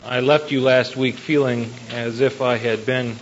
I left you last week feeling as if I had been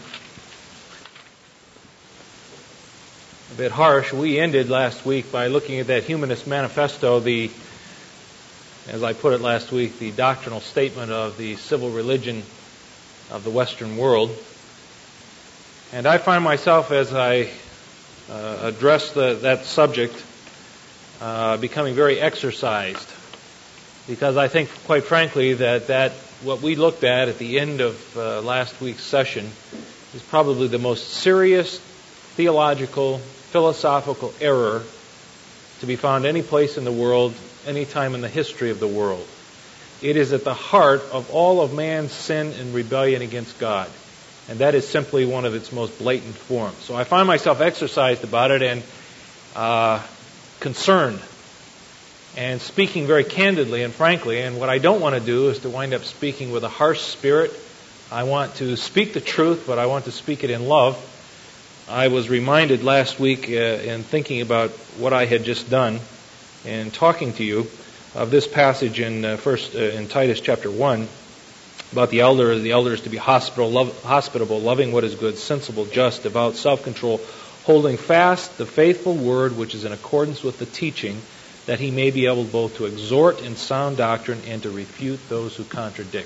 a bit harsh. We ended last week by looking at that Humanist Manifesto, as I put it last week, the doctrinal statement of the civil religion of the Western world. And I find myself, as I address that subject, becoming very exercised, because I think, quite frankly, that what we looked at the end of last week's session is probably the most serious theological, philosophical error to be found any place in the world, any time in the history of the world. It is at the heart of all of man's sin and rebellion against God. And that is simply one of its most blatant forms. So I find myself exercised about it and concerned and speaking very candidly and frankly. And what I don't want to do is to wind up speaking with a harsh spirit. I want to speak the truth, but I want to speak it in love. I was reminded last week in thinking about what I had just done and talking to you of this passage in Titus chapter 1 about the elders to be hospitable, loving what is good, sensible, just, devout, self-control, holding fast the faithful word which is in accordance with the teaching, that he may be able both to exhort in sound doctrine and to refute those who contradict.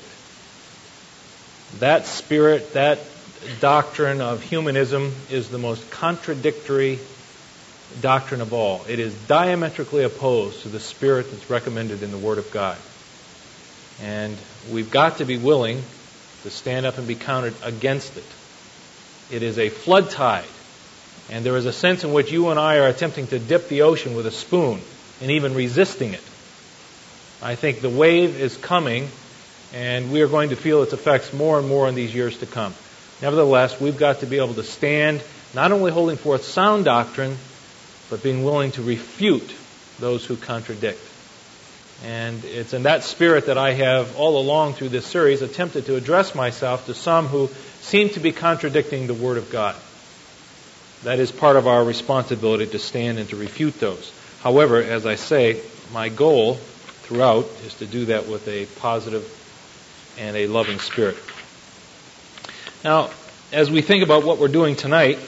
That spirit, that doctrine of humanism is the most contradictory doctrine of all. It is diametrically opposed to the spirit that's recommended in the Word of God. And we've got to be willing to stand up and be counted against it. It is a flood tide, and there is a sense in which you and I are attempting to dip the ocean with a spoon and even resisting it. I think the wave is coming, and we are going to feel its effects more and more in these years to come. Nevertheless, we've got to be able to stand, not only holding forth sound doctrine, but being willing to refute those who contradict. And it's in that spirit that I have, all along through this series, attempted to address myself to some who seem to be contradicting the Word of God. That is part of our responsibility, to stand and to refute those. However, as I say, my goal throughout is to do that with a positive and a loving spirit. Now, as we think about what we're doing tonight,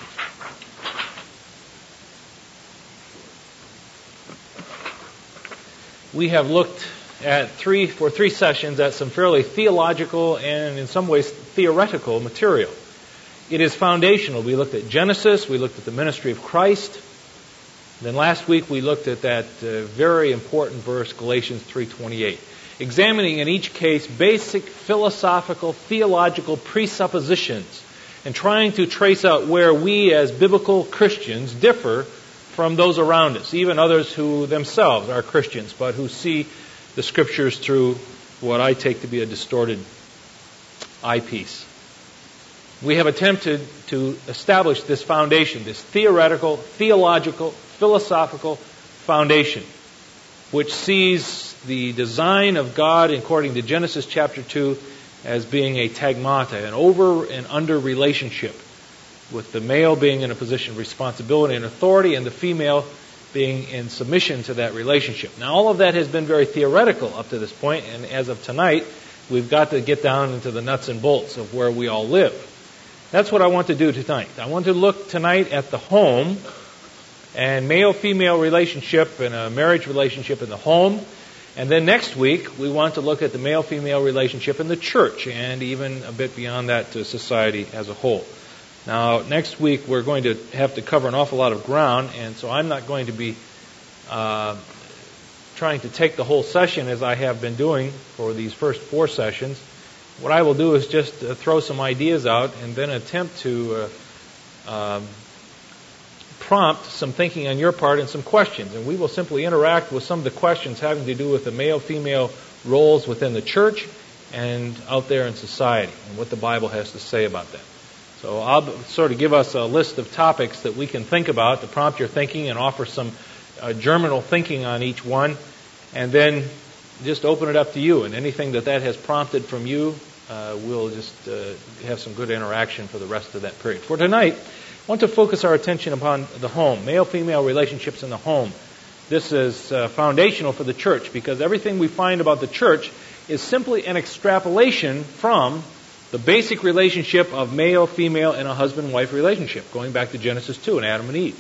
we have looked at three sessions at some fairly theological and in some ways theoretical material. It is foundational. We looked at Genesis, we looked at the ministry of Christ. Then last week we looked at that very important verse, Galatians 3:28. Examining in each case basic philosophical, theological presuppositions and trying to trace out where we as biblical Christians differ from those around us, even others who themselves are Christians, but who see the Scriptures through what I take to be a distorted eyepiece. We have attempted to establish this foundation, this theoretical, theological, philosophical foundation, which sees the design of God, according to Genesis chapter 2, as being a tagmata, an over and under relationship, with the male being in a position of responsibility and authority, and the female being in submission to that relationship. Now, all of that has been very theoretical up to this point, and as of tonight, we've got to get down into the nuts and bolts of where we all live. That's what I want to do tonight. I want to look tonight at the home and male-female relationship and a marriage relationship in the home. And then next week, we want to look at the male-female relationship in the church, and even a bit beyond that to society as a whole. Now, next week, we're going to have to cover an awful lot of ground, and so I'm not going to be trying to take the whole session as I have been doing for these first 4 sessions. What I will do is just throw some ideas out and then attempt to prompt some thinking on your part and some questions. And we will simply interact with some of the questions having to do with the male-female roles within the church and out there in society, and what the Bible has to say about that. So I'll sort of give us a list of topics that we can think about to prompt your thinking and offer some germinal thinking on each one, and then just open it up to you. And anything that has prompted from you, we'll just have some good interaction for the rest of that period. For tonight, I want to focus our attention upon the home, male-female relationships in the home. This is foundational for the church, because everything we find about the church is simply an extrapolation from the basic relationship of male, female, and a husband-wife relationship, going back to Genesis 2 and Adam and Eve.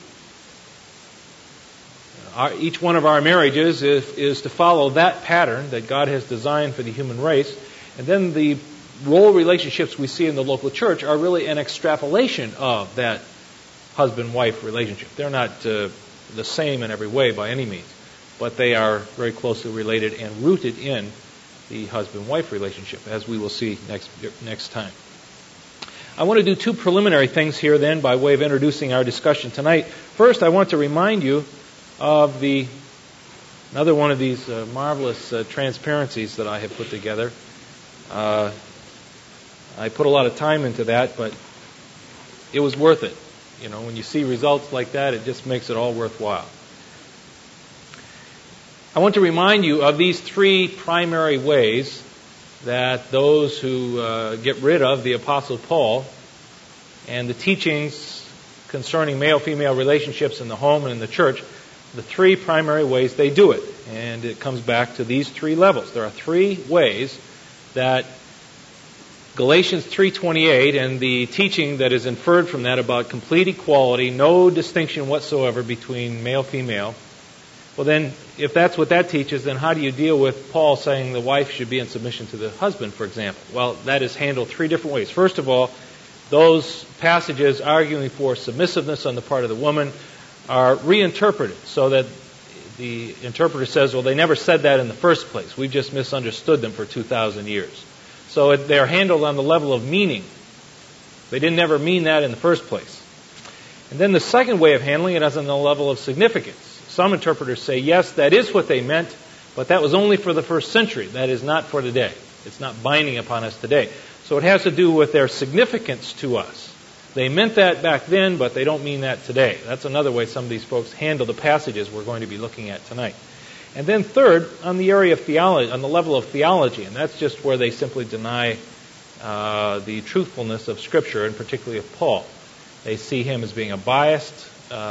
Each one of our marriages is to follow that pattern that God has designed for the human race. And then the role relationships we see in the local church are really an extrapolation of that husband-wife relationship. They're not the same in every way by any means, but they are very closely related and rooted in the husband-wife relationship, as we will see next time. I want to do two preliminary things here then by way of introducing our discussion tonight. First, I want to remind you of another one of these marvelous transparencies that I have put together. I put a lot of time into that, but it was worth it. You know, when you see results like that, it just makes it all worthwhile. I want to remind you of these three primary ways that those who get rid of the Apostle Paul and the teachings concerning male-female relationships in the home and in the church, the three primary ways they do it. And it comes back to these three levels. There are three ways that Galatians 3:28 and the teaching that is inferred from that about complete equality, no distinction whatsoever between male-female. Well then, if that's what that teaches, then how do you deal with Paul saying the wife should be in submission to the husband, for example? Well, that is handled three different ways. First of all, those passages arguing for submissiveness on the part of the woman are reinterpreted so that the interpreter says, well, they never said that in the first place. We've just misunderstood them for 2,000 years. So they're handled on the level of meaning. They didn't ever mean that in the first place. And then the second way of handling it is on the level of significance. Some interpreters say, yes, that is what they meant, but that was only for the first century. That is not for today. It's not binding upon us today. So it has to do with their significance to us. They meant that back then, but they don't mean that today. That's another way some of these folks handle the passages we're going to be looking at tonight. And then third, on the area of theology, on the level of theology, and that's just where they simply deny the truthfulness of Scripture, and particularly of Paul. They see him as being a biased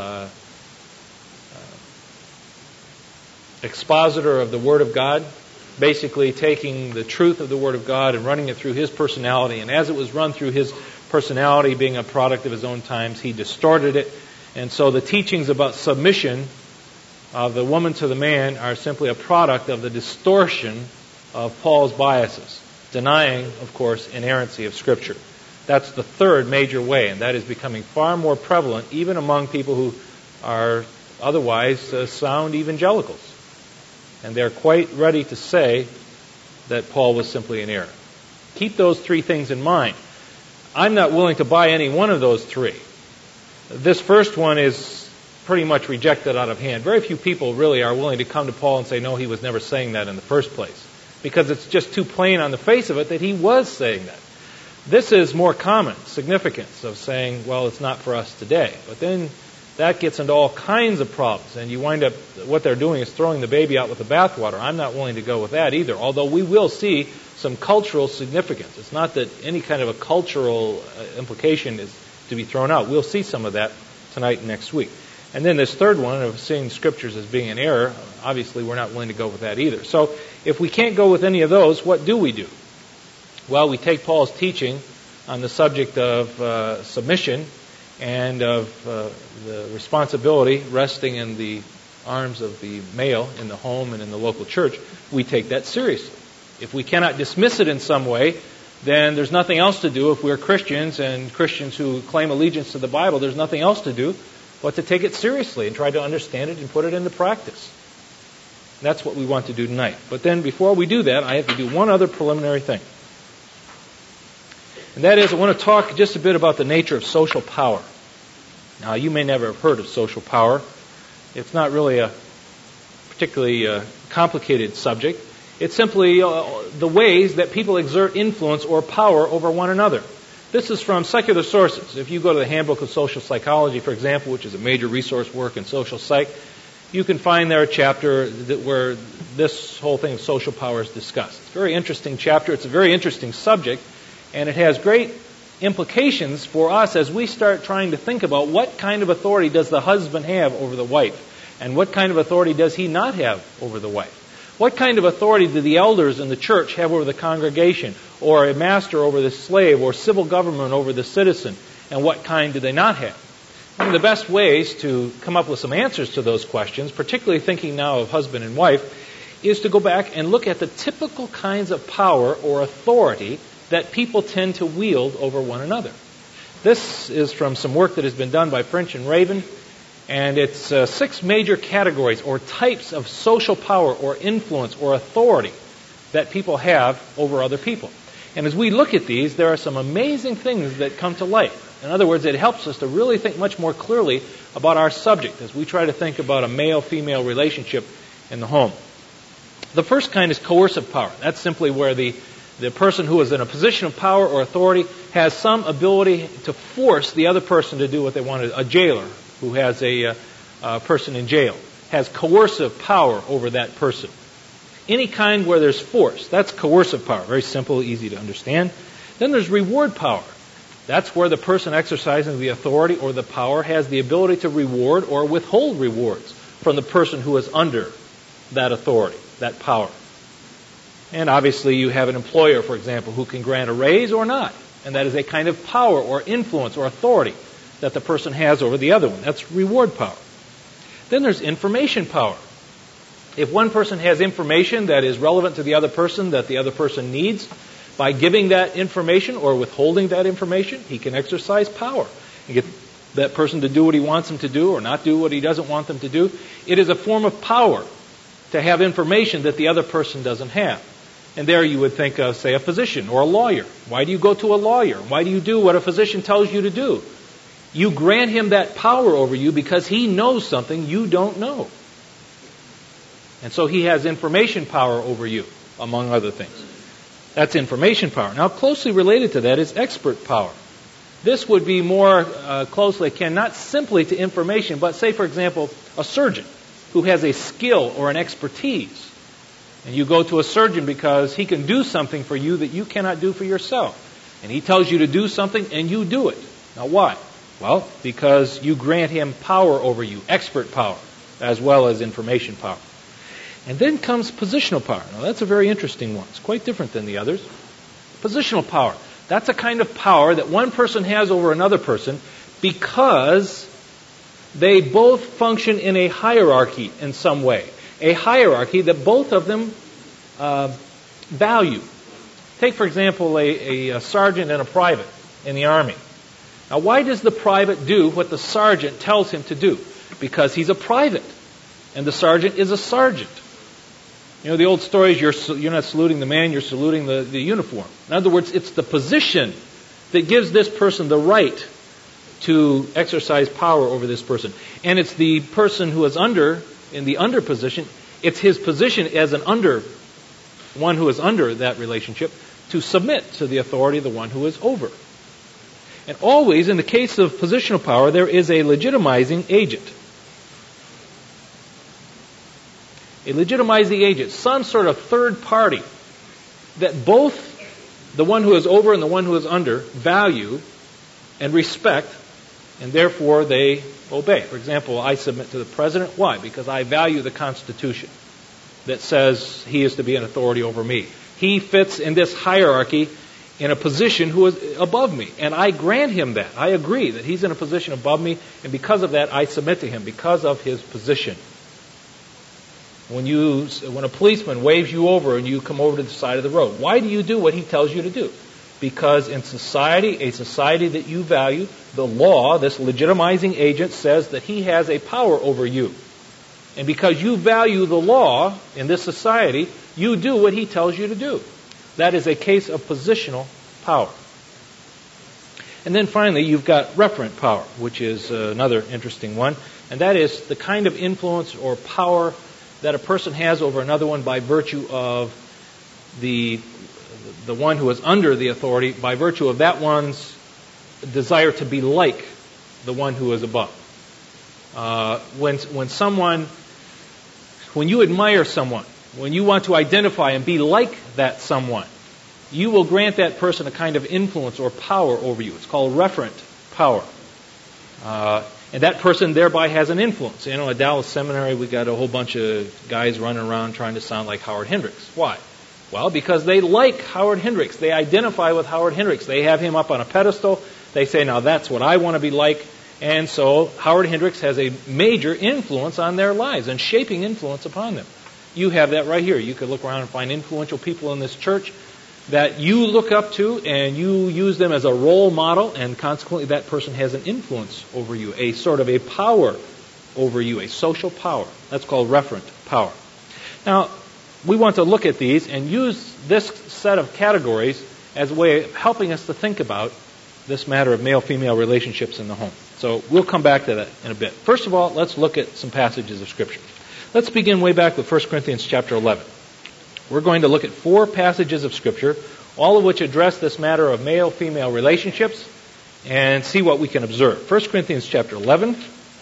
expositor of the Word of God, basically taking the truth of the Word of God and running it through his personality. And as it was run through his personality, being a product of his own times, he distorted it. And so the teachings about submission of the woman to the man are simply a product of the distortion of Paul's biases, denying, of course, inerrancy of Scripture. That's the third major way, and that is becoming far more prevalent even among people who are otherwise sound evangelicals. And they're quite ready to say that Paul was simply in error. Keep those three things in mind. I'm not willing to buy any one of those three. This first one is pretty much rejected out of hand. Very few people really are willing to come to Paul and say, no, he was never saying that in the first place, because it's just too plain on the face of it that he was saying that. This is more common significance of saying, well, it's not for us today. But then that gets into all kinds of problems, and you wind up, what they're doing is throwing the baby out with the bathwater. I'm not willing to go with that either, although we will see some cultural significance. It's not that any kind of a cultural implication is to be thrown out. We'll see some of that tonight and next week. And then this third one of seeing Scriptures as being an error, obviously we're not willing to go with that either. So if we can't go with any of those, what do we do? Well, we take Paul's teaching on the subject of submission and of the responsibility resting in the arms of the male in the home and in the local church. We take that seriously. If we cannot dismiss it in some way, then there's nothing else to do. If we're Christians and Christians who claim allegiance to the Bible, there's nothing else to do but to take it seriously and try to understand it and put it into practice. That's what we want to do tonight. But then before we do that, I have to do one other preliminary thing. And that is, I want to talk just a bit about the nature of social power. Now, you may never have heard of social power. It's not really a particularly complicated subject. It's simply the ways that people exert influence or power over one another. This is from secular sources. If you go to the Handbook of Social Psychology, for example, which is a major resource work in social psych, you can find there a chapter where this whole thing of social power is discussed. It's a very interesting chapter. It's a very interesting subject, and it has great implications for us as we start trying to think about what kind of authority does the husband have over the wife, and what kind of authority does he not have over the wife. What kind of authority do the elders in the church have over the congregation, or a master over the slave, or civil government over the citizen? And what kind do they not have? One of the best ways to come up with some answers to those questions, particularly thinking now of husband and wife, is to go back and look at the typical kinds of power or authority that people tend to wield over one another. This is from some work that has been done by French and Raven, and it's 6 major categories or types of social power or influence or authority that people have over other people. And as we look at these, there are some amazing things that come to light. In other words, it helps us to really think much more clearly about our subject as we try to think about a male-female relationship in the home. The first kind is coercive power. That's simply where the person who is in a position of power or authority has some ability to force the other person to do what they want. A jailer who has a person in jail has coercive power over that person. Any kind where there's force, that's coercive power. Very simple, easy to understand. Then there's reward power. That's where the person exercising the authority or the power has the ability to reward or withhold rewards from the person who is under that authority, that power. And obviously you have an employer, for example, who can grant a raise or not. And that is a kind of power or influence or authority that the person has over the other one. That's reward power. Then there's information power. If one person has information that is relevant to the other person that the other person needs, by giving that information or withholding that information, he can exercise power and get that person to do what he wants them to do or not do what he doesn't want them to do. It is a form of power to have information that the other person doesn't have. And there you would think of, say, a physician or a lawyer. Why do you go to a lawyer? Why do you do what a physician tells you to do? You grant him that power over you because he knows something you don't know. And so he has information power over you, among other things. That's information power. Now, closely related to that is expert power. This would be more closely akin, not simply to information, but say, for example, a surgeon who has a skill or an expertise. And you go to a surgeon because he can do something for you that you cannot do for yourself. And he tells you to do something and you do it. Now, why? Well, because you grant him power over you, expert power, as well as information power. And then comes positional power. Now, that's a very interesting one. It's quite different than the others. Positional power. That's a kind of power that one person has over another person because they both function in a hierarchy in some way. A hierarchy that both of them value. Take, for example, a sergeant and a private in the Army. Now, why does the private do what the sergeant tells him to do? Because he's a private, and the sergeant is a sergeant. You know, the old story is you're not saluting the man, you're saluting the uniform. In other words, it's the position that gives this person the right to exercise power over this person. And it's the person who is in the under position, it's his position as one who is under that relationship to submit to the authority of the one who is over. And always, in the case of positional power, there is a legitimizing agent. A legitimizing agent, some sort of third party that both the one who is over and the one who is under value and respect, and therefore they obey. For example, I submit to the president. Why? Because I value the Constitution that says he is to be an authority over me. He fits in this hierarchy in a position who is above me, and I grant him that. I agree that he's in a position above me, and because of that, I submit to him because of his position. When a policeman waves you over and you come over to the side of the road, why do you do what he tells you to do? Because in society, a society that you value, the law, this legitimizing agent, says that he has a power over you. And because you value the law in this society, you do what he tells you to do. That is a case of positional power. And then finally, you've got referent power, which is another interesting one. And that is the kind of influence or power that a person has over another one by virtue of the one who is under the authority, by virtue of that one's desire to be like the one who is above. When you admire someone, when you want to identify and be like that someone, you will grant that person a kind of influence or power over you. It's called referent power. And that person thereby has an influence. At Dallas Seminary, we got a whole bunch of guys running around trying to sound like Howard Hendricks. Why? Well, because they like Howard Hendricks. They identify with Howard Hendricks. They have him up on a pedestal. They say, now that's what I want to be like. And so Howard Hendricks has a major influence on their lives and shaping influence upon them. You have that right here. You could look around and find influential people in this church that you look up to, and you use them as a role model, and consequently that person has an influence over you, a sort of a power over you, a social power. That's called referent power. Now, we want to look at these and use this set of categories as a way of helping us to think about this matter of male-female relationships in the home. So we'll come back to that in a bit. First of all, let's look at some passages of Scripture. Let's begin way back with 1 Corinthians chapter 11. We're going to look at 4 passages of Scripture, all of which address this matter of male-female relationships, and see what we can observe. 1 Corinthians chapter 11.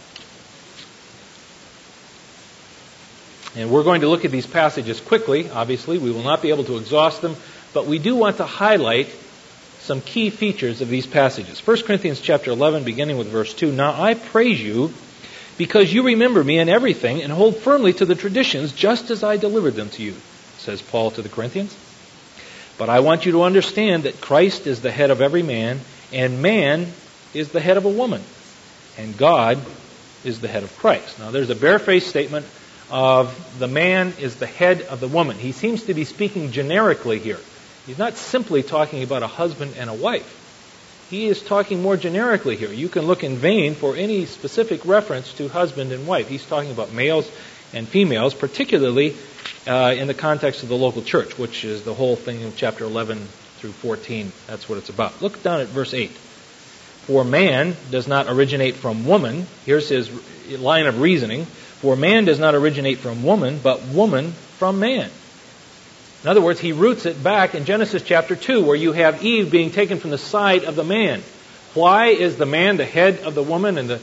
And we're going to look at these passages quickly. Obviously, we will not be able to exhaust them, but we do want to highlight some key features of these passages. 1 Corinthians chapter 11, beginning with verse 2. Now I praise you because you remember me in everything and hold firmly to the traditions just as I delivered them to you, says Paul to the Corinthians. But I want you to understand that Christ is the head of every man, and man is the head of a woman, and God is the head of Christ. Now there's a barefaced statement of the man is the head of the woman. He seems to be speaking generically here. He's not simply talking about a husband and a wife. He is talking more generically here. You can look in vain for any specific reference to husband and wife. He's talking about males and females, particularly in the context of the local church, which is the whole thing in chapter 11 through 14. That's what it's about. Look down at verse 8. For man does not originate from woman. Here's his line of reasoning. For man does not originate from woman, but woman from man. In other words, he roots it back in Genesis chapter 2, where you have Eve being taken from the side of the man. Why is the man the head of the woman, and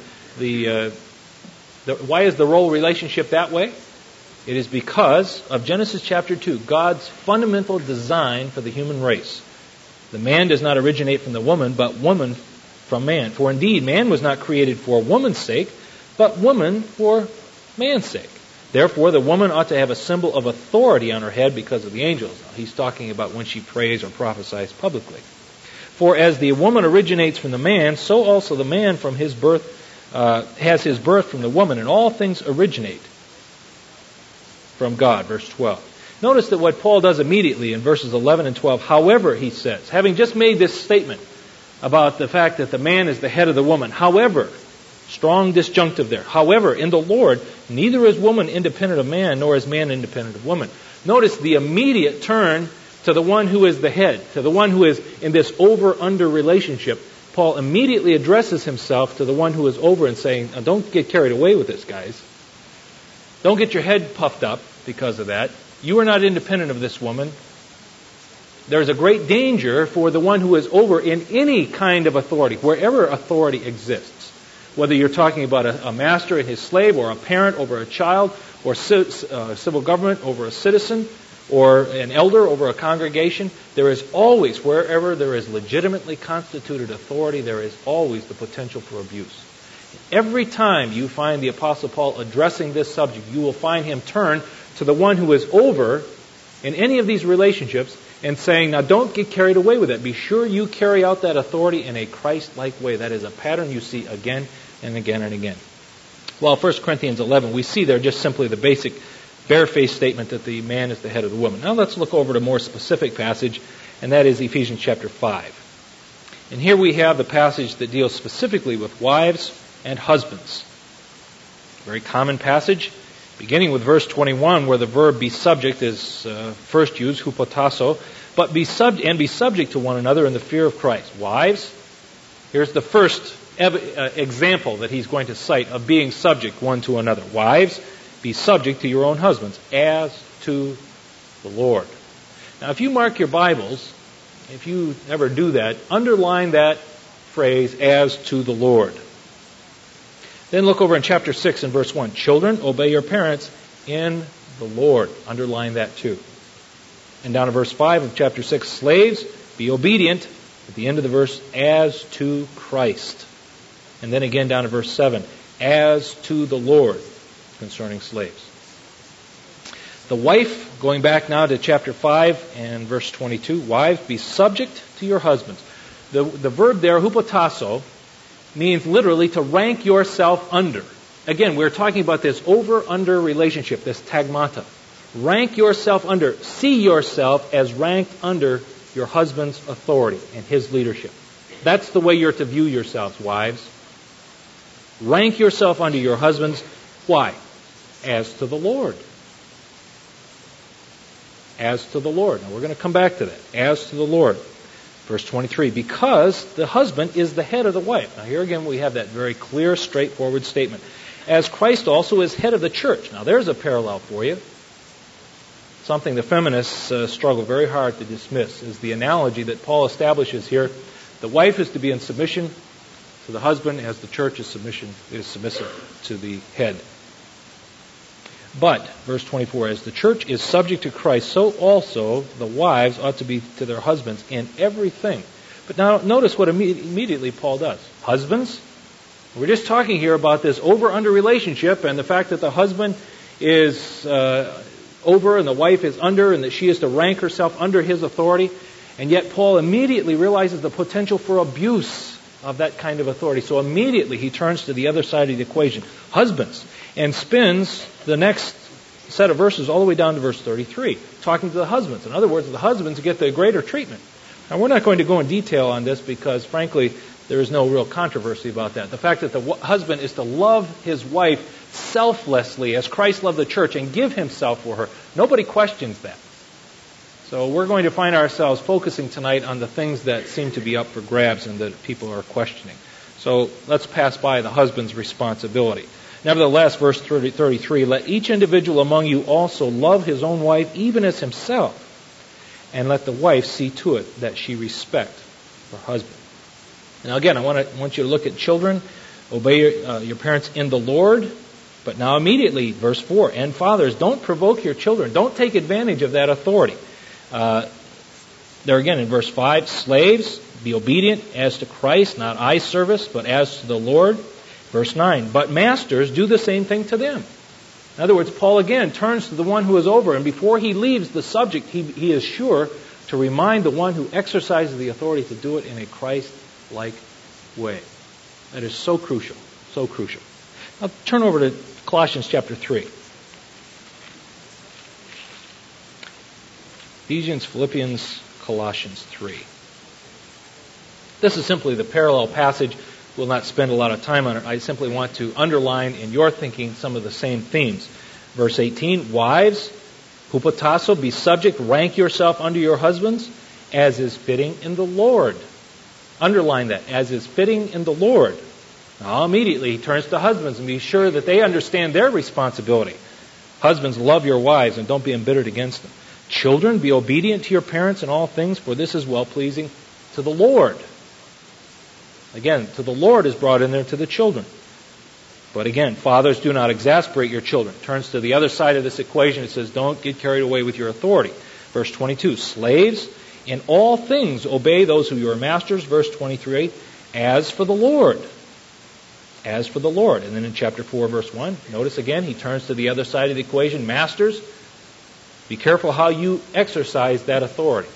why is the role relationship that way? It is because of Genesis chapter 2, God's fundamental design for the human race. The man does not originate from the woman, but woman from man. For indeed, man was not created for woman's sake, but woman for man's sake. Therefore, the woman ought to have a symbol of authority on her head because of the angels. Now, he's talking about when she prays or prophesies publicly. For as the woman originates from the man, so also the man from his birth has his birth from the woman, and all things originate from God. Verse 12. Notice that what Paul does immediately in verses 11 and 12, however, he says, having just made this statement about the fact that the man is the head of the woman, however, strong disjunctive there. However, in the Lord, neither is woman independent of man, nor is man independent of woman. Notice the immediate turn to the one who is the head, to the one who is in this over-under relationship. Paul immediately addresses himself to the one who is over and saying, now, don't get carried away with this, guys. Don't get your head puffed up because of that. You are not independent of this woman. There's a great danger for the one who is over in any kind of authority, wherever authority exists. Whether you're talking about a master and his slave, or a parent over a child, or civil government over a citizen, or an elder over a congregation, there is always, wherever there is legitimately constituted authority, there is always the potential for abuse. Every time you find the Apostle Paul addressing this subject, you will find him turn to the one who is over in any of these relationships and saying, now don't get carried away with it. Be sure you carry out that authority in a Christ-like way. That is a pattern you see again and again and again. Well, 1 Corinthians 11, we see there just simply the basic barefaced statement that the man is the head of the woman. Now let's look over to a more specific passage, and that is Ephesians chapter 5. And here we have the passage that deals specifically with wives and husbands. Very common passage, beginning with verse 21, where the verb be subject is first used, hupotasso, but be subject to one another in the fear of Christ. Wives, here's the first example that he's going to cite of being subject one to another. Wives, be subject to your own husbands, as to the Lord. Now, if you mark your Bibles, if you ever do that, underline that phrase, as to the Lord. Then look over in chapter 6 and verse 1. Children, obey your parents in the Lord. Underline that too. And down to verse 5 of chapter 6. Slaves, be obedient, at the end of the verse, as to Christ. And then again down to verse 7, as to the Lord, concerning slaves. The wife, going back now to chapter 5 and verse 22, wives, be subject to your husbands. The verb there, hupotasso, means literally to rank yourself under. Again, we're talking about this over-under relationship, this tagmata. Rank yourself under. See yourself as ranked under your husband's authority and his leadership. That's the way you're to view yourselves, wives. Rank yourself under your husbands. Why? As to the Lord. As to the Lord. Now we're going to come back to that. As to the Lord. Verse 23, because the husband is the head of the wife. Now here again we have that very clear, straightforward statement. As Christ also is head of the church. Now there's a parallel for you. Something the feminists struggle very hard to dismiss is the analogy that Paul establishes here. The wife is to be in submission to the husband as the church is submissive to the head. But, verse 24, as the church is subject to Christ, so also the wives ought to be to their husbands in everything. But now notice what immediately Paul does. Husbands, we're just talking here about this over-under relationship and the fact that the husband is over and the wife is under and that she is to rank herself under his authority. And yet Paul immediately realizes the potential for abuse of that kind of authority. So immediately he turns to the other side of the equation. Husbands. And spins the next set of verses all the way down to verse 33, talking to the husbands. In other words, the husbands get the greater treatment. Now, we're not going to go in detail on this because, frankly, there is no real controversy about that. The fact that the husband is to love his wife selflessly as Christ loved the church and give himself for her, nobody questions that. So we're going to find ourselves focusing tonight on the things that seem to be up for grabs and that people are questioning. So let's pass by the husband's responsibility. Nevertheless, verse 33, let each individual among you also love his own wife even as himself, and let the wife see to it that she respect her husband. Now again, I want you to look at children. Obey your parents in the Lord. But now immediately, verse 4, and fathers, don't provoke your children. Don't take advantage of that authority. There again in verse 5, slaves, be obedient as to Christ, not eye service, but as to the Lord. Verse 9, but masters, do the same thing to them. In other words, Paul again turns to the one who is over, and before he leaves the subject, he is sure to remind the one who exercises the authority to do it in a Christ-like way. That is so crucial, so crucial. Now turn over to Colossians chapter 3. Ephesians, Philippians, Colossians 3. This is simply the parallel passage. We'll not spend a lot of time on it. I simply want to underline in your thinking some of the same themes. Verse 18, wives, hupotasso, be subject, rank yourself under your husbands, as is fitting in the Lord. Underline that, as is fitting in the Lord. Now immediately he turns to husbands and be sure that they understand their responsibility. Husbands, love your wives and don't be embittered against them. Children, be obedient to your parents in all things, for this is well-pleasing to the Lord. Again, to the Lord is brought in there to the children. But again, fathers, do not exasperate your children. Turns to the other side of this equation. It says, don't get carried away with your authority. Verse 22, slaves, in all things obey those who are your masters. Verse 23, as for the Lord. As for the Lord. And then in chapter 4, verse 1, notice again, he turns to the other side of the equation. Masters, be careful how you exercise that authority.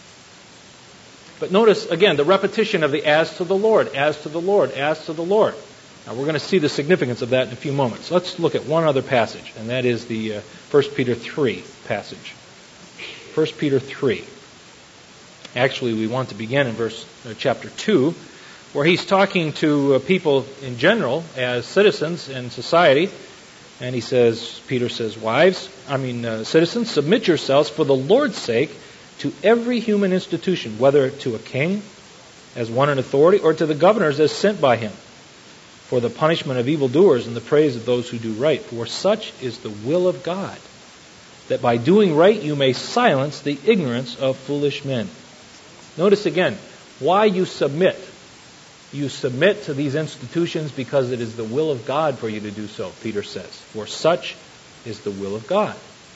But notice, again, the repetition of the as to the Lord, as to the Lord, as to the Lord. Now, we're going to see the significance of that in a few moments. Let's look at one other passage, and that is the 1 Peter 3 passage. 1 Peter 3. Actually, we want to begin in chapter 2, where he's talking to people in general as citizens in society. And he says, Peter says, citizens, submit yourselves for the Lord's sake to every human institution, whether to a king as one in authority or to the governors as sent by him, for the punishment of evildoers and the praise of those who do right. For such is the will of God, that by doing right you may silence the ignorance of foolish men. Notice again, why you submit. You submit to these institutions because it is the will of God for you to do so, Peter says. For such is the will of God.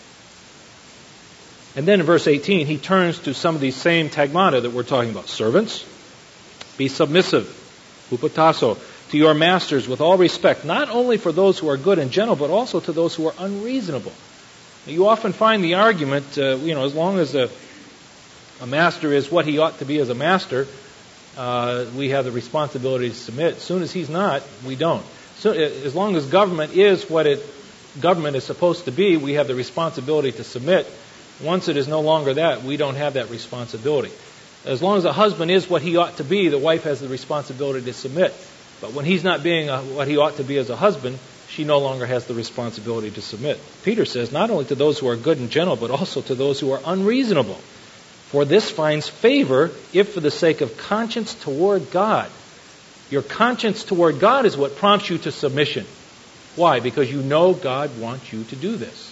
And then in verse 18, he turns to some of these same tagmata that we're talking about. Servants, be submissive, hupotasso, to your masters with all respect, not only for those who are good and gentle, but also to those who are unreasonable. You often find the argument, as long as a master is what he ought to be as a master, we have the responsibility to submit. As soon as he's not, we don't. So, as long as government is what government is supposed to be, we have the responsibility to submit. Once it is no longer that, we don't have that responsibility. As long as a husband is what he ought to be, the wife has the responsibility to submit. But when he's not being what he ought to be as a husband, she no longer has the responsibility to submit. Peter says, not only to those who are good and gentle, but also to those who are unreasonable. For this finds favor if for the sake of conscience toward God. Your conscience toward God is what prompts you to submission. Why? Because you know God wants you to do this.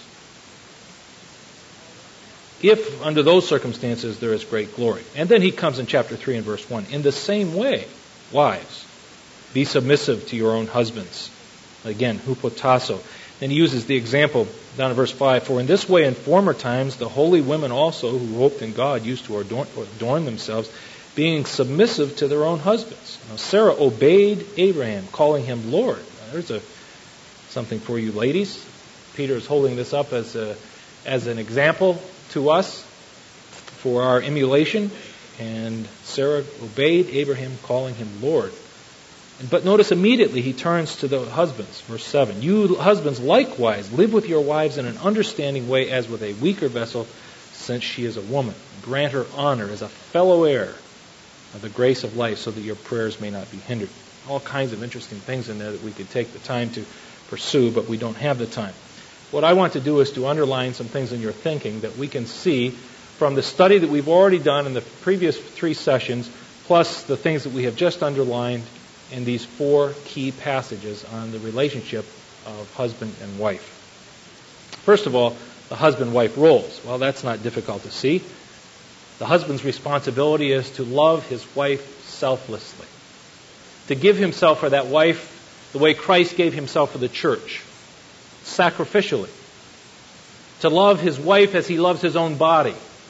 If under those circumstances there is great glory. And then he comes in chapter 3 and verse 1. In the same way, wives, be submissive to your own husbands. Again, hupotasso. Then he uses the example down in verse 5. For in this way in former times the holy women also who hoped in God used to adorn themselves, being submissive to their own husbands. Now, Sarah obeyed Abraham, calling him Lord. Now, there's something for you ladies. Peter is holding this up as an example to us for our emulation. And Sarah obeyed Abraham, calling him Lord. But notice immediately he turns to the husbands, verse 7. You husbands likewise live with your wives in an understanding way as with a weaker vessel, since she is a woman. Grant her honor as a fellow heir of the grace of life, so that your prayers may not be hindered. All kinds of interesting things in there that we could take the time to pursue, but we don't have the time. What I want to do is to underline some things in your thinking that we can see from the study that we've already done in the previous 3 sessions, plus the things that we have just underlined in these 4 key passages on the relationship of husband and wife. First of all, the husband-wife roles. Well, that's not difficult to see. The husband's responsibility is to love his wife selflessly, to give himself for that wife the way Christ gave himself for the church, sacrificially, to love his wife as he loves his own body,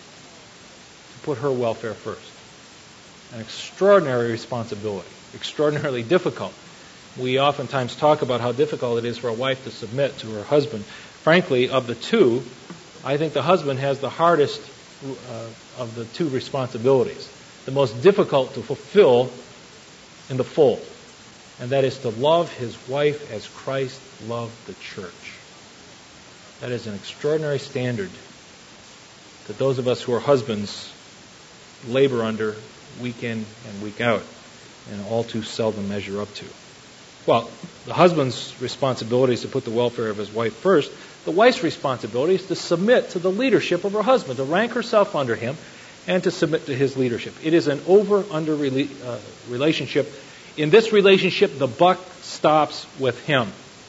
to put her welfare first. An extraordinary responsibility. Extraordinarily difficult. We oftentimes talk about how difficult it is for a wife to submit to her husband. Frankly, of the two, I think the husband has the hardest of the 2 responsibilities, the most difficult to fulfill in the full, and that is to love his wife as Christ loved the church. That is an extraordinary standard that those of us who are husbands labor under week in and week out, and all too seldom measure up to. Well, the husband's responsibility is to put the welfare of his wife first. The wife's responsibility is to submit to the leadership of her husband, to rank herself under him, and to submit to his leadership. It is an over-under relationship. In this relationship, the buck stops with him.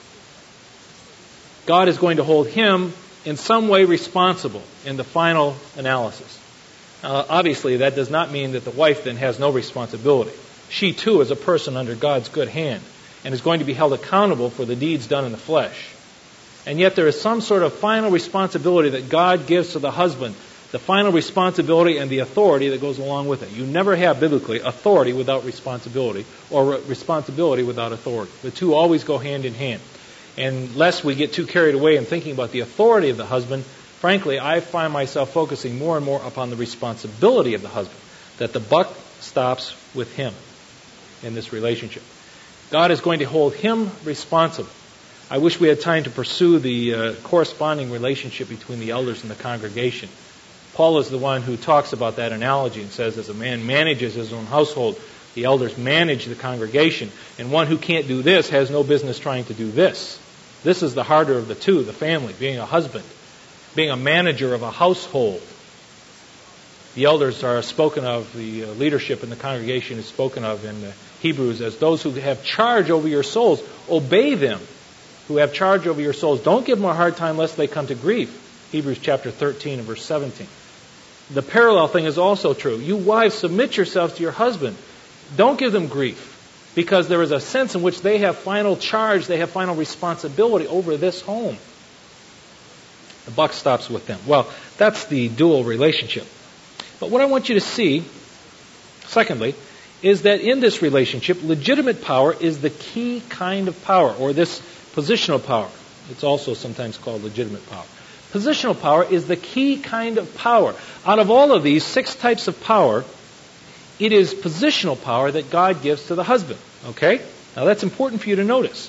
God is going to hold him in some way responsible in the final analysis. Obviously, that does not mean that the wife then has no responsibility. She too is a person under God's good hand and is going to be held accountable for the deeds done in the flesh. And yet there is some sort of final responsibility that God gives to the husband, the final responsibility and the authority that goes along with it. You never have biblically authority without responsibility, or responsibility without authority. The two always go hand in hand. And lest we get too carried away in thinking about the authority of the husband, frankly, I find myself focusing more and more upon the responsibility of the husband, that the buck stops with him in this relationship. God is going to hold him responsible. I wish we had time to pursue the corresponding relationship between the elders and the congregation. Paul is the one who talks about that analogy and says, as a man manages his own household, the elders manage the congregation. And one who can't do this has no business trying to do this. This is the harder of the two, the family, being a husband, being a manager of a household. The elders are spoken of, the leadership in the congregation is spoken of in Hebrews as those who have charge over your souls. Obey them who have charge over your souls. Don't give them a hard time lest they come to grief. Hebrews chapter 13 and verse 17. The parallel thing is also true. You wives, submit yourselves to your husband. Don't give them grief, because there is a sense in which they have final charge, they have final responsibility over this home. The buck stops with them. Well, that's the dual relationship. But what I want you to see, secondly, is that in this relationship, legitimate power is the key kind of power, or this positional power. It's also sometimes called legitimate power. Positional power is the key kind of power. Out of all of these 6 types of power, it is positional power that God gives to the husband. Okay? Now that's important for you to notice.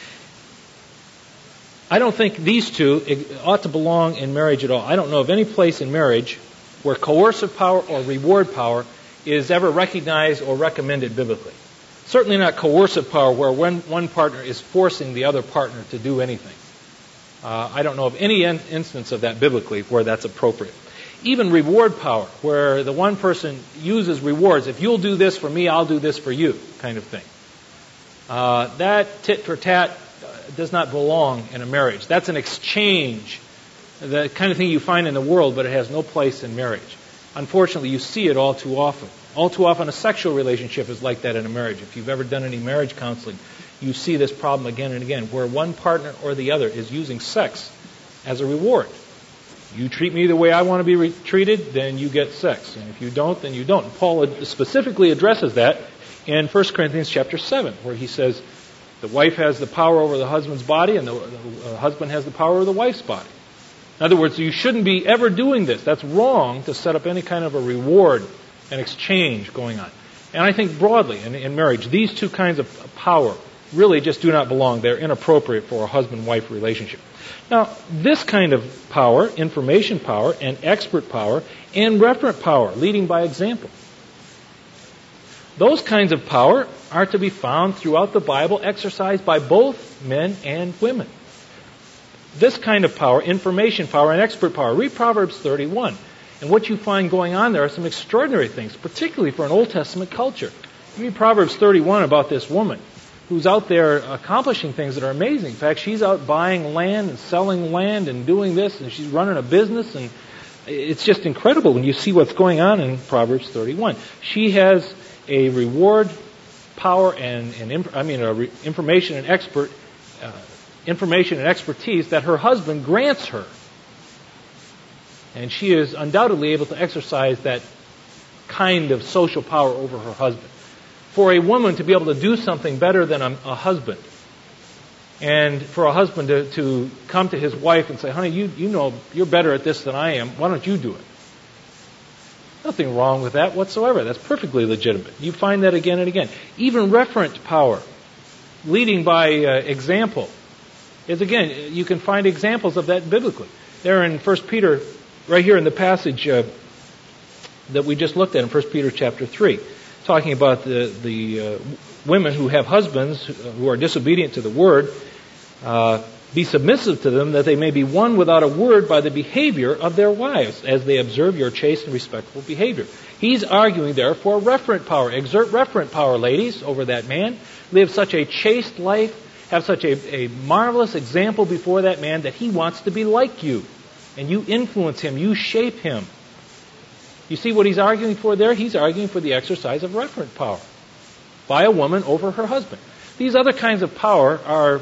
I don't think these two ought to belong in marriage at all. I don't know of any place in marriage where coercive power or reward power is ever recognized or recommended biblically. Certainly not coercive power where one partner is forcing the other partner to do anything. I don't know of any instance of that biblically where that's appropriate. Even reward power, where the one person uses rewards. If you'll do this for me, I'll do this for you, kind of thing. That tit for tat does not belong in a marriage. That's an exchange, the kind of thing you find in the world, but it has no place in marriage. Unfortunately, you see it all too often. All too often, a sexual relationship is like that in a marriage. If you've ever done any marriage counseling, you see this problem again and again, where one partner or the other is using sex as a reward. You treat me the way I want to be treated, then you get sex. And if you don't, then you don't. Paul specifically addresses that in 1 Corinthians chapter 7, where he says the wife has the power over the husband's body and the husband has the power over the wife's body. In other words, you shouldn't be ever doing this. That's wrong to set up any kind of a reward and exchange going on. And I think broadly in marriage, these 2 kinds of power really just do not belong. They're inappropriate for a husband-wife relationship. Now, this kind of power, information power, and expert power, and referent power, leading by example, those kinds of power are to be found throughout the Bible, exercised by both men and women. This kind of power, information power, and expert power. Read Proverbs 31. And what you find going on there are some extraordinary things, particularly for an Old Testament culture. You read Proverbs 31 about this woman who's out there accomplishing things that are amazing. In fact, she's out buying land and selling land and doing this, and she's running a business, and it's just incredible when you see what's going on in Proverbs 31. She has a reward power and information and information and expertise that her husband grants her. And she is undoubtedly able to exercise that kind of social power over her husband. For a woman to be able to do something better than a husband, and for a husband to come to his wife and say, honey, you know you're better at this than I am, why don't you do it? Nothing wrong with that whatsoever. That's perfectly legitimate. You find that again and again. Even referent power, leading by example, is again, you can find examples of that biblically. There in 1 Peter, right here in the passage that we just looked at in 1 Peter chapter 3, talking about the women who have husbands who are disobedient to the word, be submissive to them, that they may be won without a word by the behavior of their wives, as they observe your chaste and respectful behavior. He's arguing there for referent power. Exert referent power, ladies, over that man. Live such a chaste life. Have such a marvelous example before that man that he wants to be like you. And you influence him. You shape him. You see what he's arguing for there? He's arguing for the exercise of referent power by a woman over her husband. These other kinds of power are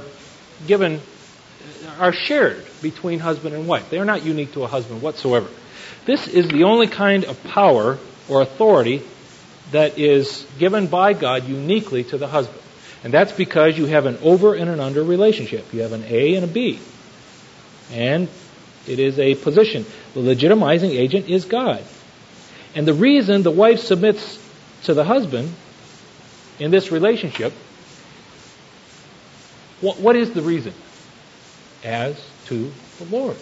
shared between husband and wife. They are not unique to a husband whatsoever. This is the only kind of power or authority that is given by God uniquely to the husband. And that's because you have an over and an under relationship. You have an A and a B. And it is a position. The legitimizing agent is God. And the reason the wife submits to the husband in this relationship, what is the reason? As to the Lord.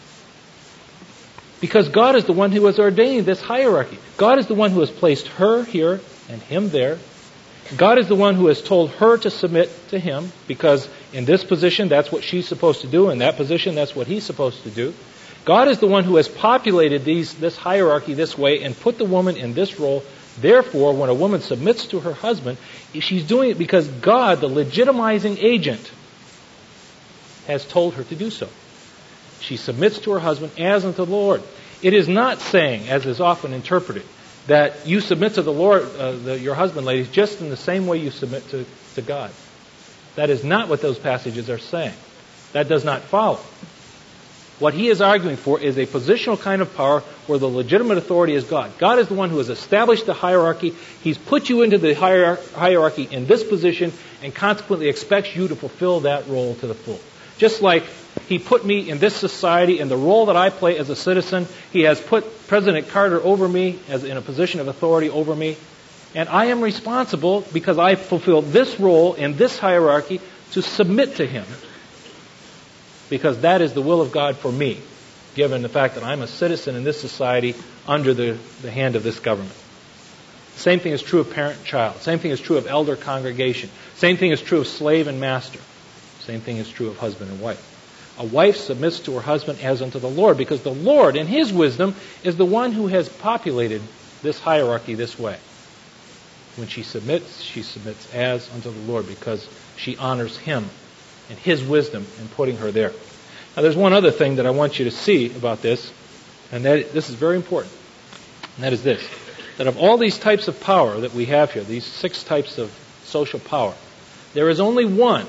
Because God is the one who has ordained this hierarchy. God is the one who has placed her here and him there. God is the one who has told her to submit to him, because in this position, that's what she's supposed to do. In that position, that's what he's supposed to do. God is the one who has populated this hierarchy this way and put the woman in this role. Therefore, when a woman submits to her husband, she's doing it because God, the legitimizing agent, has told her to do so. She submits to her husband as unto the Lord. It is not saying, as is often interpreted, that you submit to the Lord, your husband, ladies, just in the same way you submit to God. That is not what those passages are saying. That does not follow. What he is arguing for is a positional kind of power where the legitimate authority is God. God is the one who has established the hierarchy. He's put you into the hierarchy in this position and consequently expects you to fulfill that role to the full. Just like he put me in this society in the role that I play as a citizen, he has put President Carter over me as in a position of authority over me. And I am responsible because I fulfill this role in this hierarchy to submit to him. Because that is the will of God for me, given the fact that I'm a citizen in this society under the hand of this government. Same thing is true of parent-child. Same thing is true of elder-congregation. Same thing is true of slave and master. Same thing is true of husband and wife. A wife submits to her husband as unto the Lord, because the Lord, in his wisdom, is the one who has populated this hierarchy this way. When she submits as unto the Lord, because she honors him and his wisdom in putting her there. Now there's one other thing that I want you to see about this, and this is very important, and that is this, that of all these types of power that we have here, these 6 types of social power, there is only one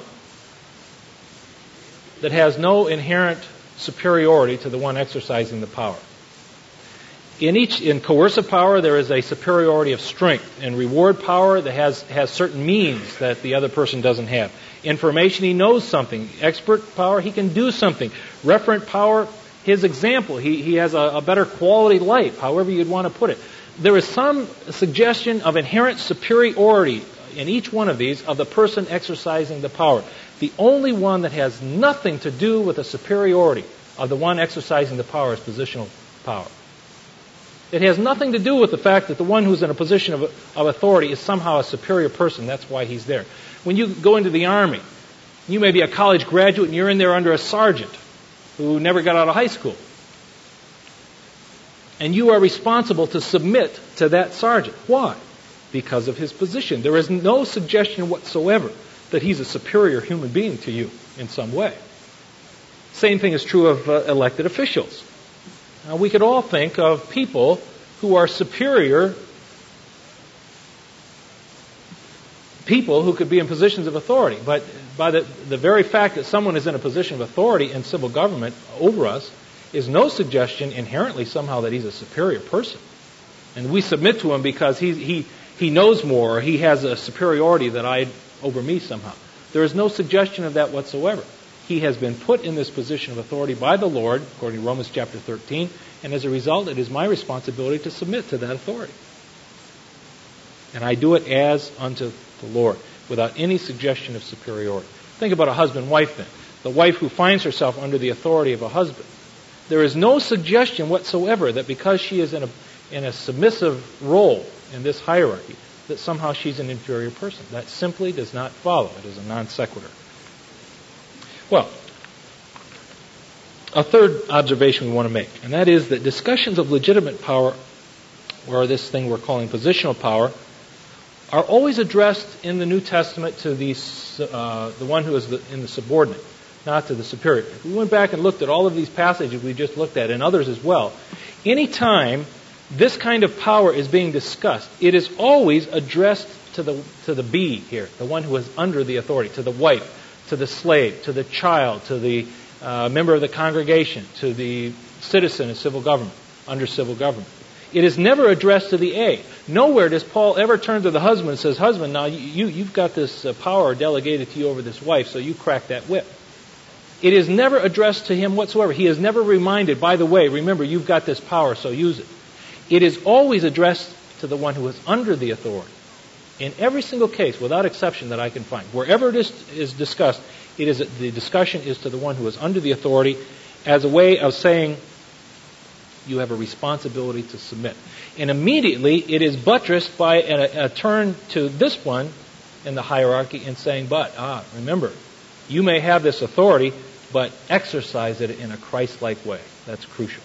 that has no inherent superiority to the one exercising the power. In coercive power, there is a superiority of strength. In reward power, that has certain means that the other person doesn't have. Information, he knows something. Expert power, he can do something. Referent power, his example, he has a better quality life, however you'd want to put it. There is some suggestion of inherent superiority in each one of these of the person exercising the power. The only one that has nothing to do with the superiority of the one exercising the power is positional power. It has nothing to do with the fact that the one who's in a position of authority is somehow a superior person. That's why he's there. When you go into the Army, you may be a college graduate and you're in there under a sergeant who never got out of high school. And you are responsible to submit to that sergeant. Why? Because of his position. There is no suggestion whatsoever that he's a superior human being to you in some way. Same thing is true of elected officials. Now, we could all think of people who are superior, people who could be in positions of authority. But by the very fact that someone is in a position of authority in civil government over us is no suggestion inherently somehow that he's a superior person. And we submit to him because he knows more, or he has a superiority over me somehow. There is no suggestion of that whatsoever. He has been put in this position of authority by the Lord, according to Romans chapter 13, and as a result, it is my responsibility to submit to that authority. And I do it as unto the Lord, without any suggestion of superiority. Think about a husband-wife then. The wife who finds herself under the authority of a husband. There is no suggestion whatsoever that because she is in a submissive role in this hierarchy, that somehow she's an inferior person. That simply does not follow. It is a non sequitur. Well, a third observation we want to make, and that is that discussions of legitimate power, or this thing we're calling positional power, are always addressed in the New Testament to the one who is in the subordinate, not to the superior. If we went back and looked at all of these passages we just looked at, and others as well, any time this kind of power is being discussed, it is always addressed to the B here, the one who is under the authority, to the wife, to the slave, to the child, to the member of the congregation, to the citizen in civil government, under civil government. It is never addressed to the A. Nowhere does Paul ever turn to the husband and says, husband, now you've got this power delegated to you over this wife, so you crack that whip. It is never addressed to him whatsoever. He is never reminded, by the way, remember, you've got this power, so use it. It is always addressed to the one who is under the authority. In every single case, without exception that I can find, wherever it is discussed, the discussion is to the one who is under the authority as a way of saying you have a responsibility to submit. And immediately it is buttressed by a turn to this one in the hierarchy and saying, remember, you may have this authority, but exercise it in a Christ-like way. That's crucial.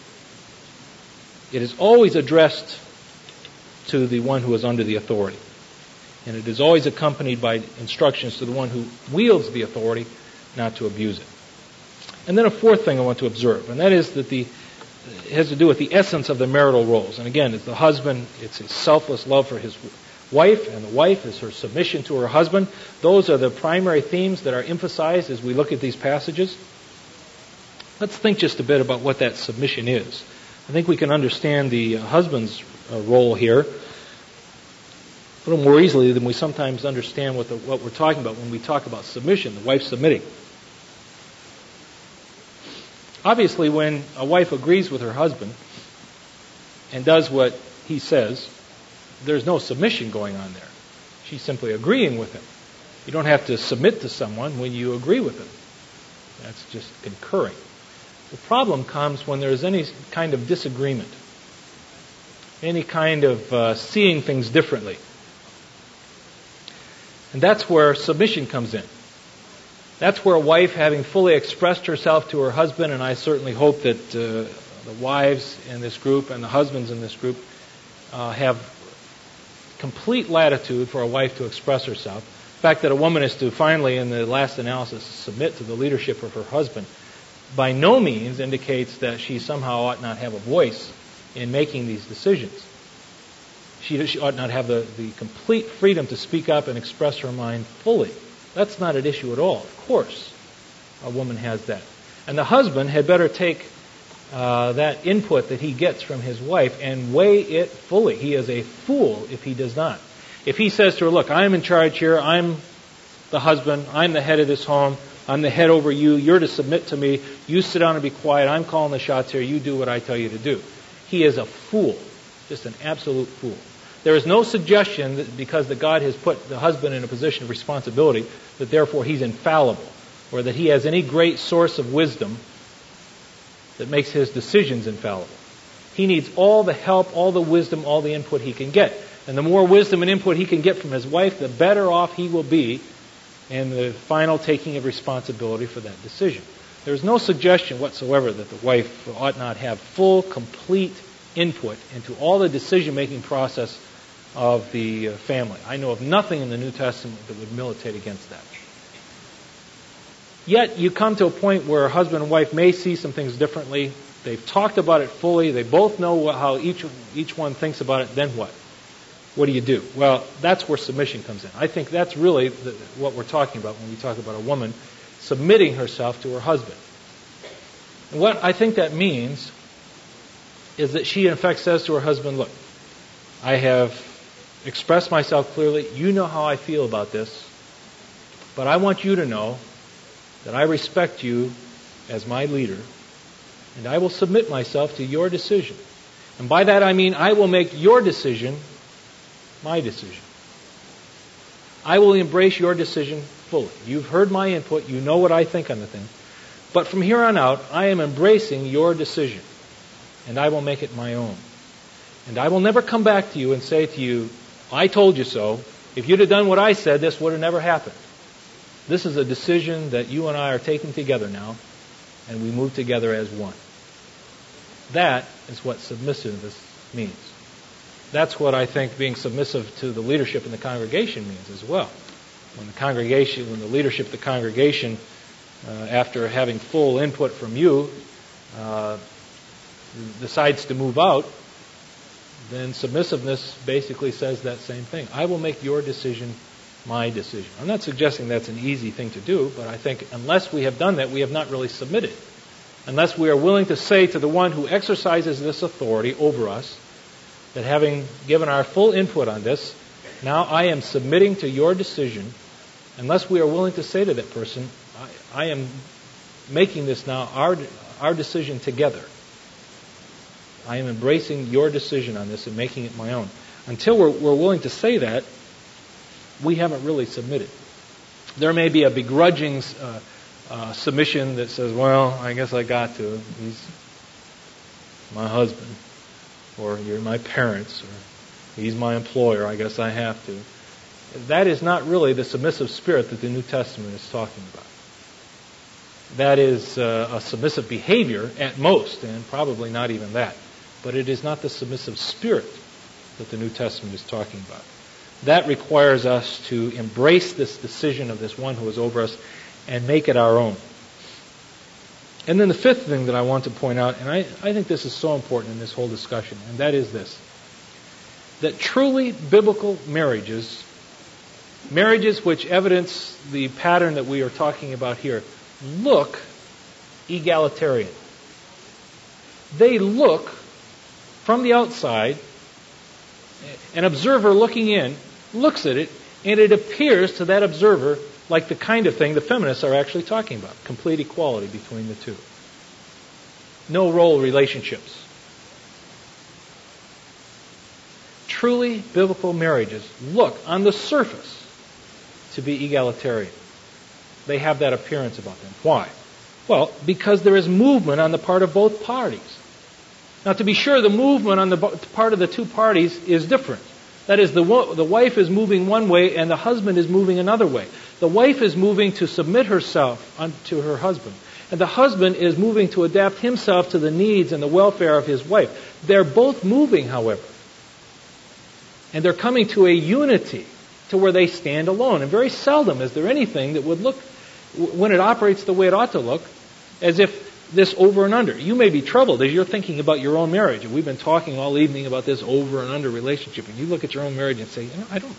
It is always addressed to the one who is under the authority. And it is always accompanied by instructions to the one who wields the authority not to abuse it. And then a fourth thing I want to observe, and that is that it has to do with the essence of the marital roles. And again, it's the husband, it's his selfless love for his wife, and the wife is her submission to her husband. Those are the primary themes that are emphasized as we look at these passages. Let's think just a bit about what that submission is. I think we can understand the husband's role here a little more easily than we sometimes understand what we're talking about when we talk about submission, the wife submitting. Obviously, when a wife agrees with her husband and does what he says, there's no submission going on there. She's simply agreeing with him. You don't have to submit to someone when you agree with him. That's just concurring. The problem comes when there's any kind of disagreement, any kind of seeing things differently. And that's where submission comes in. That's where a wife, having fully expressed herself to her husband, and I certainly hope that the wives in this group and the husbands in this group have complete latitude for a wife to express herself. The fact that a woman is to finally, in the last analysis, submit to the leadership of her husband by no means indicates that she somehow ought not have a voice in making these decisions. She ought not have the complete freedom to speak up and express her mind fully. That's not an issue at all. Of course, a woman has that. And the husband had better take that input that he gets from his wife and weigh it fully. He is a fool if he does not. If he says to her, look, I'm in charge here, I'm the husband, I'm the head of this home, I'm the head over you, you're to submit to me, you sit down and be quiet, I'm calling the shots here, you do what I tell you to do. He is a fool, just an absolute fool. There is no suggestion that because that God has put the husband in a position of responsibility that therefore he's infallible or that he has any great source of wisdom that makes his decisions infallible. He needs all the help, all the wisdom, all the input he can get. And the more wisdom and input he can get from his wife, the better off he will be in the final taking of responsibility for that decision. There is no suggestion whatsoever that the wife ought not have full, complete input into all the decision-making process of the family. I know of nothing in the New Testament that would militate against that. Yet you come to a point where a husband and wife may see some things differently. They've talked about it fully. They both know how each one thinks about it. Then what? What do you do? Well, that's where submission comes in. I think that's really what we're talking about when we talk about a woman submitting herself to her husband. And what I think that means is that she in effect says to her husband, look, I have expressed myself clearly. You know how I feel about this. But I want you to know that I respect you as my leader, and I will submit myself to your decision. And by that I mean I will make your decision my decision. I will embrace your decision fully. You've heard my input. You know what I think on the thing. But from here on out, I am embracing your decision, and I will make it my own. And I will never come back to you and say to you, I told you so. If you'd have done what I said, this would have never happened. This is a decision that you and I are taking together now, and we move together as one. That is what submissiveness means. That's what I think being submissive to the leadership in the congregation means as well. When the leadership of the congregation, after having full input from you, decides to move out, then submissiveness basically says that same thing. I will make your decision my decision. I'm not suggesting that's an easy thing to do, but I think unless we have done that, we have not really submitted. Unless we are willing to say to the one who exercises this authority over us, that having given our full input on this, now I am submitting to your decision. Unless we are willing to say to that person, I am making this now our decision together. I am embracing your decision on this and making it my own. Until we're willing to say that, we haven't really submitted. There may be a begrudging submission that says, well, I guess I got to. He's my husband. Or you're my parents, or he's my employer, I guess I have to. That is not really the submissive spirit that the New Testament is talking about. That is a submissive behavior at most, and probably not even that. But it is not the submissive spirit that the New Testament is talking about. That requires us to embrace this decision of this one who is over us and make it our own. And then the fifth thing that I want to point out, and I think this is so important in this whole discussion, and that is this. That truly biblical marriages which evidence the pattern that we are talking about here, look egalitarian. They look from the outside, an observer looking in, looks at it, and it appears to that observer like the kind of thing the feminists are actually talking about, complete equality between the two. No role relationships. Truly biblical marriages look on the surface to be egalitarian. They have that appearance about them. Why? Well, because there is movement on the part of both parties. Now, to be sure, the movement on the part of the two parties is different. That is, the wife is moving one way and the husband is moving another way. The wife is moving to submit herself to her husband. And the husband is moving to adapt himself to the needs and the welfare of his wife. They're both moving, however. And they're coming to a unity to where they stand alone. And very seldom is there anything that would look, when it operates the way it ought to look, as if this over and under. You may be troubled as you're thinking about your own marriage. And we've been talking all evening about this over and under relationship. And you look at your own marriage and say, I don't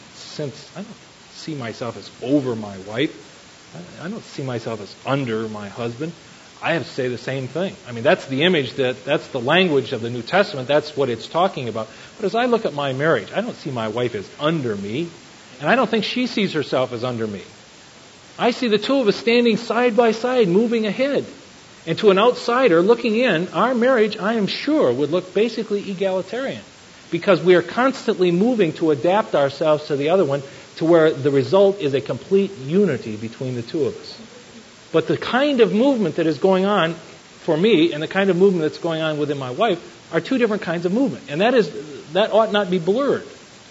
see myself as over my wife. I don't see myself as under my husband. I have to say the same thing. I mean, that's the image, that's the language of the New Testament. That's what it's talking about. But as I look at my marriage, I don't see my wife as under me. And I don't think she sees herself as under me. I see the two of us standing side by side, moving ahead. And to an outsider looking in, our marriage, I am sure, would look basically egalitarian. Because we are constantly moving to adapt ourselves to the other one, to where the result is a complete unity between the two of us. But the kind of movement that is going on for me and the kind of movement that's going on within my wife are two different kinds of movement. And that ought not be blurred.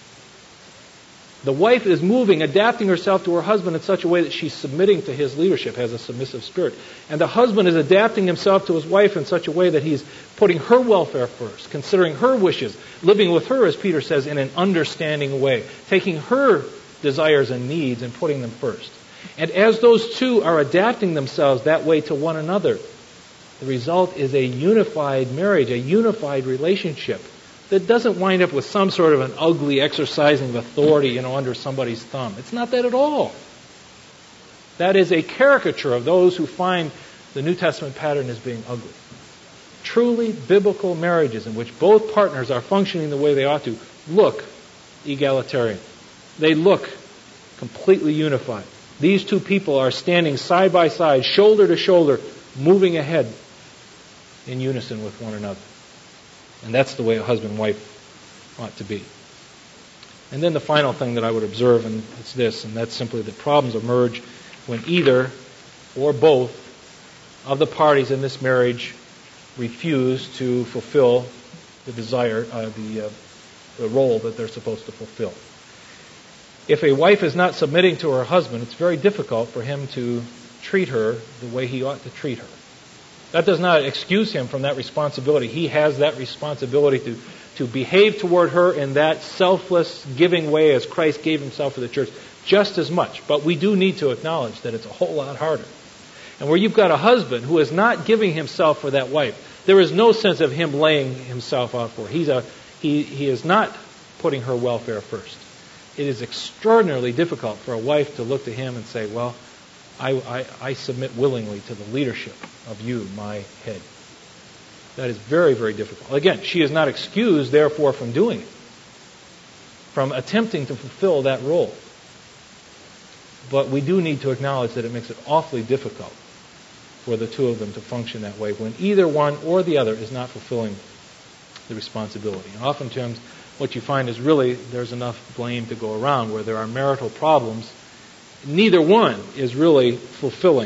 The wife is moving, adapting herself to her husband in such a way that she's submitting to his leadership, has a submissive spirit. And the husband is adapting himself to his wife in such a way that he's putting her welfare first, considering her wishes, living with her, as Peter says, in an understanding way, taking her desires and needs and putting them first. And as those two are adapting themselves that way to one another, the result is a unified marriage, a unified relationship that doesn't wind up with some sort of an ugly exercising of authority, under somebody's thumb. It's not that at all. That is a caricature of those who find the New Testament pattern as being ugly. Truly biblical marriages in which both partners are functioning the way they ought to look egalitarian. They look completely unified. These two people are standing side by side, shoulder to shoulder, moving ahead in unison with one another. And that's the way a husband and wife ought to be. And then the final thing that I would observe, and it's this, and that's simply that problems emerge when either or both of the parties in this marriage refuse to fulfill the desire, the role that they're supposed to fulfill. If a wife is not submitting to her husband, it's very difficult for him to treat her the way he ought to treat her. That does not excuse him from that responsibility. He has that responsibility to behave toward her in that selfless, giving way as Christ gave himself for the church just as much. But we do need to acknowledge that it's a whole lot harder. And where you've got a husband who is not giving himself for that wife, there is no sense of him laying himself out for her. He is not putting her welfare first. It is extraordinarily difficult for a wife to look to him and say, well, I submit willingly to the leadership of you, my head. That is very, very difficult. Again, she is not excused, therefore, from doing it, from attempting to fulfill that role. But we do need to acknowledge that it makes it awfully difficult for the two of them to function that way when either one or the other is not fulfilling the responsibility. And oftentimes, what you find is really there's enough blame to go around where there are marital problems. Neither one is really fulfilling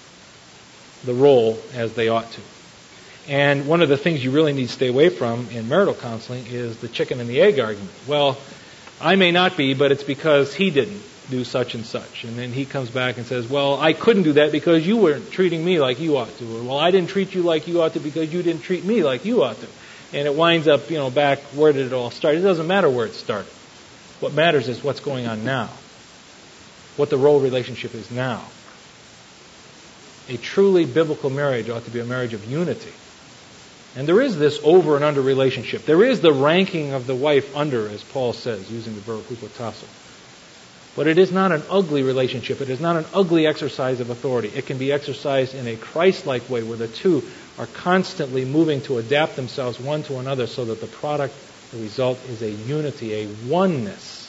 the role as they ought to. And one of the things you really need to stay away from in marital counseling is the chicken and the egg argument. Well, I may not be, but it's because he didn't do such and such. And then he comes back and says, well, I couldn't do that because you weren't treating me like you ought to. Or, well, I didn't treat you like you ought to because you didn't treat me like you ought to. And it winds up, back, where did it all start? It doesn't matter where it started. What matters is what's going on now. What the role relationship is now. A truly biblical marriage ought to be a marriage of unity. And there is this over and under relationship. There is the ranking of the wife under, as Paul says, using the verb hupotasso. But it is not an ugly relationship. It is not an ugly exercise of authority. It can be exercised in a Christ-like way where the two are constantly moving to adapt themselves one to another so that the product, the result, is a unity, a oneness,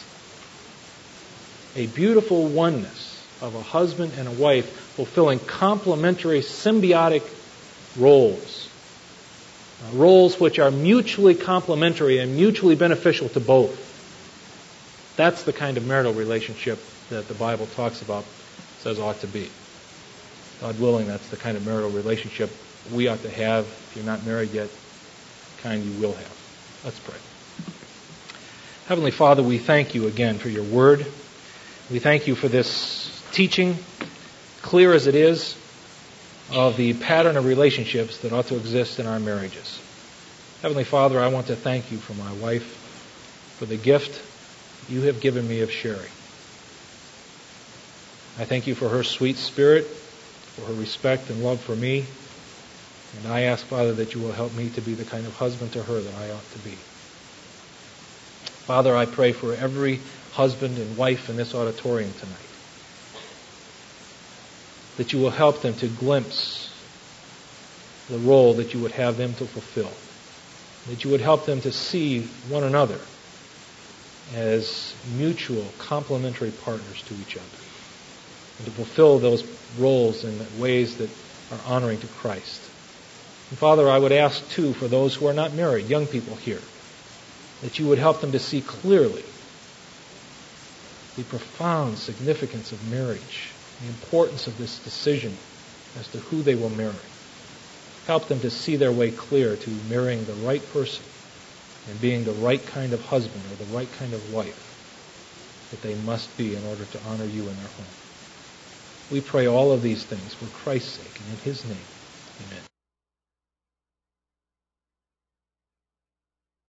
a beautiful oneness of a husband and a wife fulfilling complementary, symbiotic roles. Roles which are mutually complementary and mutually beneficial to both. That's the kind of marital relationship that the Bible talks about, says ought to be. God willing, that's the kind of marital relationship we ought to have. If you're not married yet, the kind you will have. Let's pray. Heavenly Father, we thank you again for your word. We thank you for this teaching, clear as it is, of the pattern of relationships that ought to exist in our marriages. Heavenly Father, I want to thank you for my wife, for the gift you have given me of Sherry. I thank you for her sweet spirit, for her respect and love for me. And I ask, Father, that you will help me to be the kind of husband to her that I ought to be. Father, I pray for every husband and wife in this auditorium tonight, that you will help them to glimpse the role that you would have them to fulfill, that you would help them to see one another as mutual, complementary partners to each other, and to fulfill those roles in ways that are honoring to Christ. And Father, I would ask, too, for those who are not married, young people here, that you would help them to see clearly the profound significance of marriage, the importance of this decision as to who they will marry. Help them to see their way clear to marrying the right person and being the right kind of husband or the right kind of wife that they must be in order to honor you in their home. We pray all of these things for Christ's sake and in his name. Amen.